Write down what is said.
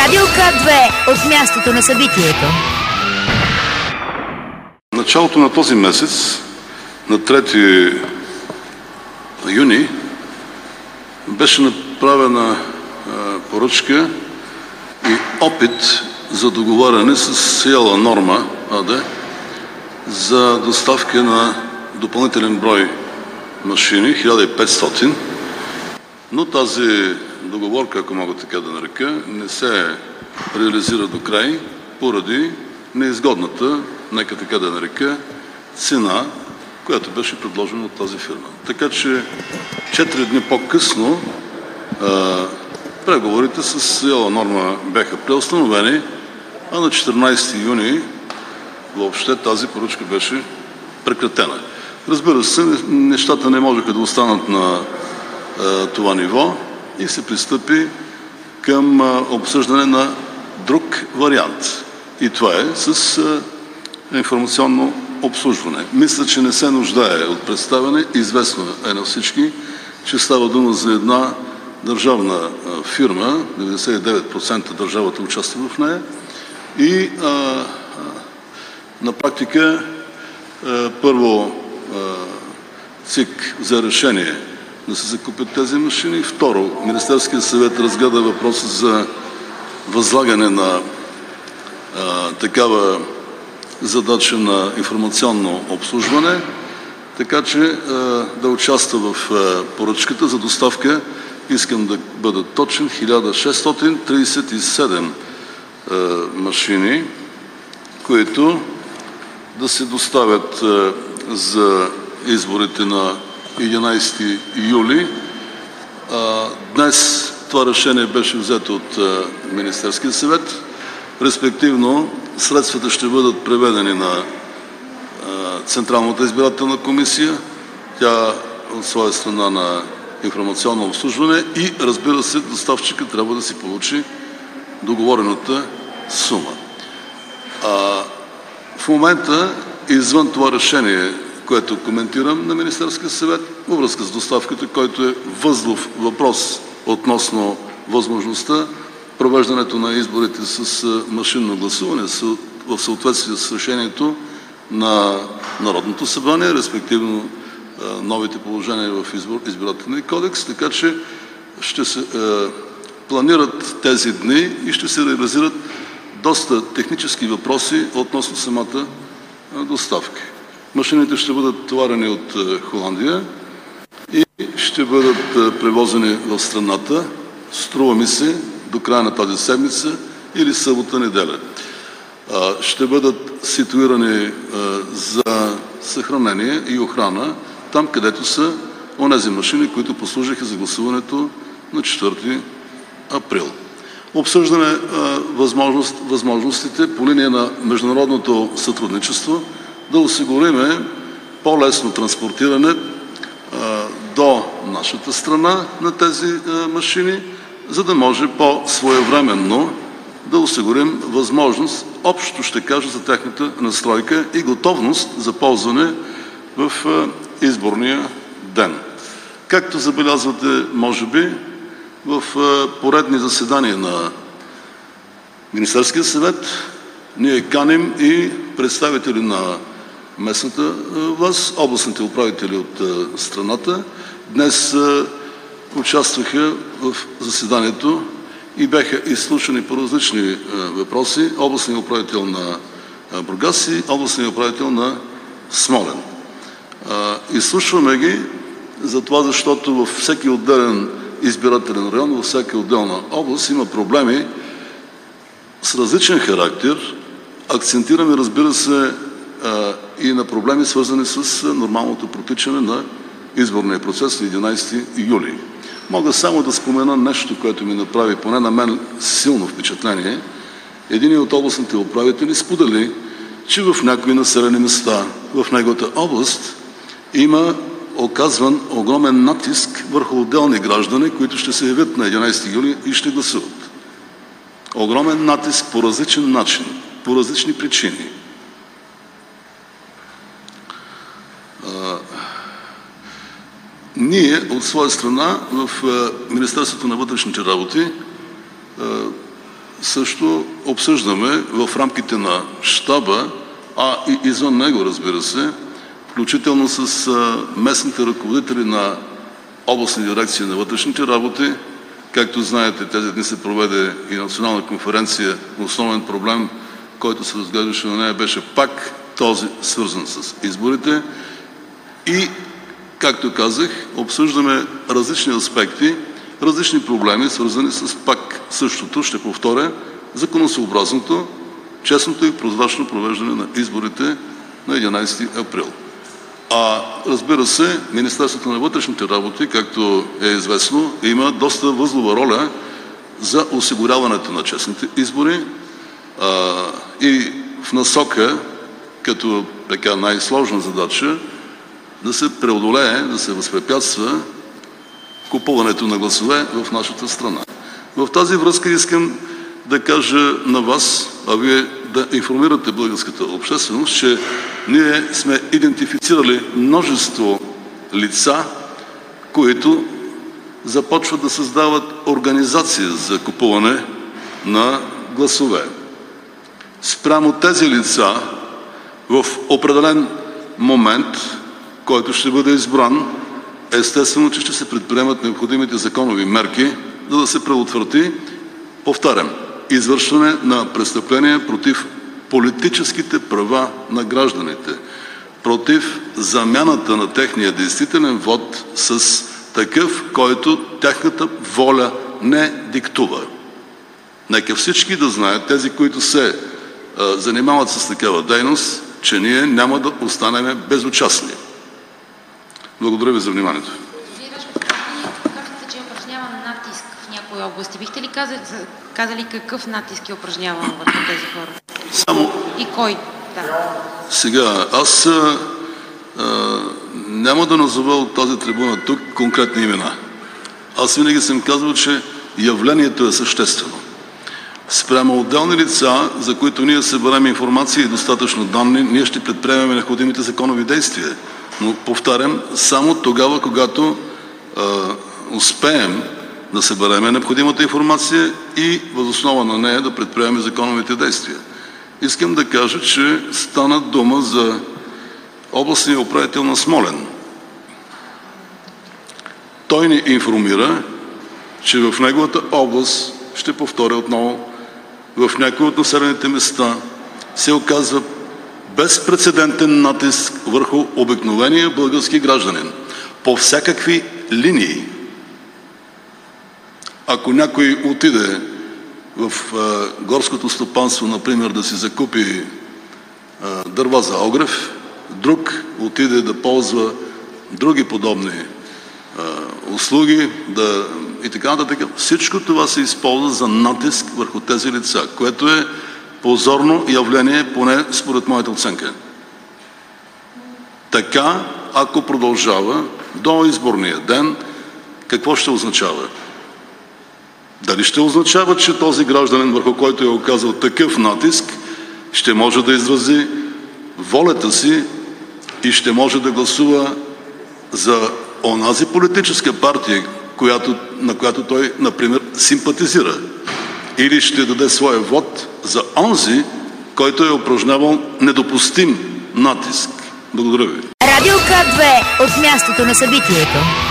Радио К2 от мястото на събитието. Началото на този месец, на 3 юни, беше направена поръчка и опит за договаряне с Сиела Норма АД за доставка на допълнителен брой машини, 1500, но тази договорка, ако мога така да нарека, не се реализира до край поради неизгодната, нека така да нарека, цена, която беше предложена от тази фирма. Така че 4 дни по-късно преговорите с Сиела Норма бяха преустановени, а на 14 юни въобще тази поръчка беше прекратена. Разбира се, нещата не можеха да останат на това ниво и се пристъпи към обсъждане на друг вариант. И това е с информационно обслужване. Мисля, че не се нуждае от представяне. Известно е на всички, че става дума за една държавна фирма, 99% държавата участва в нея и на практика първо ЦИК взе решение да се закупят тези машини. Второ, Министерският съвет разгледа въпроса за възлагане на такава задача на информационно обслужване, така че да участва в поръчката за доставка, искам да бъда точен, 1637 машини, които да се доставят за изборите на 11 юли. Днес това решение беше взето от Министерския съвет. Респективно, средствата ще бъдат преведени на Централната избирателна комисия, тя от своя страна на информационно обслужване и, разбира се, доставчика трябва да си получи договорената сума. В момента, извън това решение, което коментирам на Министерския съвет, във връзка с доставката, който е възлов въпрос относно възможността провеждането на изборите с машинно гласуване в съответствие с решението на Народното събрание, респективно новите положения в избирателния кодекс, така че ще се планират тези дни и ще се реализират доста технически въпроси относно самата доставка. Машините ще бъдат товарени от Холандия и ще бъдат превозени в страната, струва ми се, до края на тази седмица или събота-неделя. Ще бъдат ситуирани за съхранение и охрана там, където са онези машини, които послужиха за гласуването на 4 април. Обсъждаме възможностите по линия на международното сътрудничество да осигуриме по-лесно транспортиране до нашата страна на тези машини, за да може по-своевременно да осигурим възможност, общо ще кажа, за тяхната настройка и готовност за ползване в изборния ден. Както забелязвате, може би, в поредни заседания на Министерския съвет ние каним и представители на местната власт, областните управители от страната. Днес участваха в заседанието и бяха изслушани по различни въпроси областният управител на Бургас и областният управител на Смолян. Изслушваме ги за това, защото във всеки отделен избирателен район, във всяка отделна област има проблеми с различен характер. Акцентираме, разбира се, и на проблеми, свързани с нормалното протичане на изборния процес на 11 юли. Мога само да спомена нещо, което ми направи поне на мен силно впечатление. Един от областните управители сподели, че в някои населени места в неговата област има оказван огромен натиск върху отделни граждани, които ще се явят на 11 юли и ще гласуват. Огромен натиск по различен начин, по различни причини. Ние от своя страна в Министерството на вътрешните работи също обсъждаме в рамките на щаба, а и извън него, разбира се, включително с местните ръководители на областни дирекции на вътрешните работи. Както знаете, тези дни се проведе и национална конференция. Основен проблем, който се разглеждаше на нея, беше пак този, свързан с изборите. И, както казах, обсъждаме различни аспекти, различни проблеми, свързани с пак същото, ще повторя, законосъобразното, честното и прозрачно провеждане на изборите на 11 април. Разбира се, Министерството на вътрешните работи, както е известно, има доста възлова роля за осигуряването на честните избори и в насока, като така най-сложна задача, да се преодолее, да се възпрепятства купуването на гласове в нашата страна. В тази връзка искам да кажа на вас, а вие да информирате българската общественост, че ние сме идентифицирали множество лица, които започват да създават организация за купуване на гласове. Спрямо тези лица в определен момент, който ще бъде избран, естествено, че ще се предприемат необходимите законови мерки, за да се предотврати, повтарям, извършване на престъпления против политическите права на гражданите, против замяната на техния действителен вот с такъв, който тяхната воля не диктува. Нека всички да знаят, тези, които се занимават с такава дейност, че ние няма да останем безучастни. Благодаря ви за вниманието. Казвате, че е упражняван натиск в някои области. Бихте ли казали какъв натиск е упражняван върху тези хора? И кой? Да. Сега, аз няма да назова от тази трибуна тук конкретни имена. Аз винаги съм казвал, че явлението е съществено. Спрямо отделни лица, за които ние съберем информация и достатъчно данни, ние ще предприемем необходимите законови действия. Но, повтарям, само тогава, когато успеем да съберем необходимата информация и въз основа на нея да предприемем законовите действия. Искам да кажа, че стана дума за областния управител на Смолян. Той ни информира, че в неговата област, ще повторя отново, в някои от населените места се оказва безпрецедентен натиск върху обикновения български гражданин по всякакви линии. Ако някой отиде в горското стопанство, например, да си закупи дърва за огрев, друг отиде да ползва други подобни услуги и така нататък. Всичко това се използва за натиск върху тези лица, което е позорно явление, поне според моята оценка. Така, ако продължава до изборния ден, какво ще означава? Дали ще означава, че този гражданин, върху който е оказал такъв натиск, ще може да изрази волята си и ще може да гласува за онази политическа партия, на която той, например, симпатизира? Или ще даде своя вод за онзи, който е упражнявал недопустим натиск? Благодаря ви. Радио К2 от мястото на събитието.